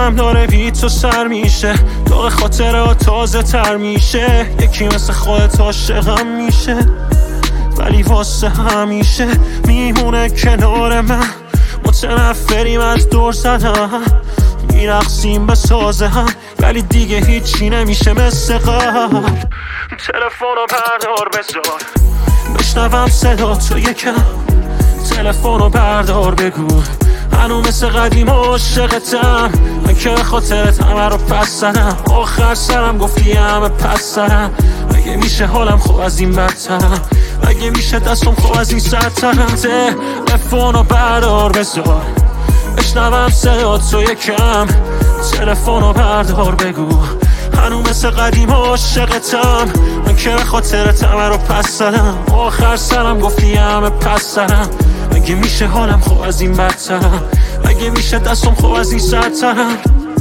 دلم داره بی تو سر میشه، دور خاطره تازه تر میشه. یکی مثل خودت عاشقم میشه، ولی واسه همیشه میمونه کنار من. متنفریم از دور زدن، میرقصیم به سازه هم، ولی دیگه هیچی نمیشه مثل قبل. تلفنو بردار بذار بشنوم صدا تو یکم، تلفنو بردار بگو هنو مثل قدیم عاشقتم. من که خاطرت همه رو پس زدم، آخر سرم گفتی همه پس زدم. اگه میشه حالم خوب از این بدترم، اگه میشه دستم خوب از این سرترم. تلفنو بردار بذار بشنوم صدا تو یکم، تلفنو بردار بگو هنو مثل قدیم عاشقتم. من که خاطرت همه رو پس زدم، آخر سرم گفتی همه پس زدم. اگه میشه حالم خوب از این بدترم، اگه میشه دستم خوب از این سرترم.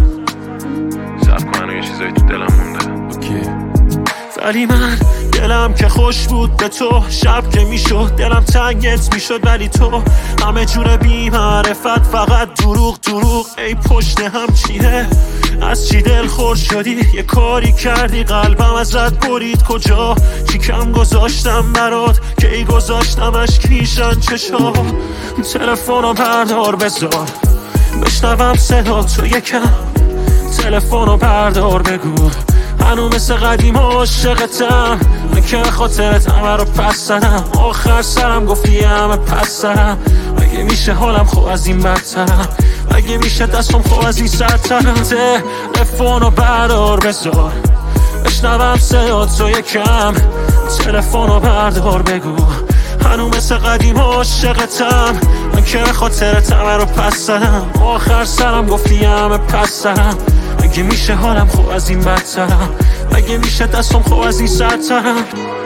صبر کن یه چیزایی تو دلم مونده. اوکی. ولی من دلم که خوش بود به تو، شب که میشد دلم تنگت میشد، ولی تو همه جور بی معرفت، فقط دروغ دروغ. ای پشت هم چیه، از چی دل خور شدی؟ یه کاری کردی قلبم ازت برید. کجا چی کم گذاشتم برات که ای گذاشتمش کیشن چشا. تلفنو بردار بذار بشنوم صدا تو یکم، تلفنو بردار بگو هنو مثل قدیم عاشقتم. من که خاطرت همه رو پس زدم، آخر سرم گفتی همه پس زدم. اگه میشه حالم خوب از این بدترم، اگه میشه دستم خوب از این سرترم. تلفنو بردار بذار بشنوم صدا تو یکم، تلفنو بردار بگو هنو مثل قدیم عاشقتم. من که خاطرت همه رو پس زدم، آخر سرم گفتی همه پس زدم. اگه میشه حالم خوب از این بدترم، اگه میشه دستم خوب از این سرترم.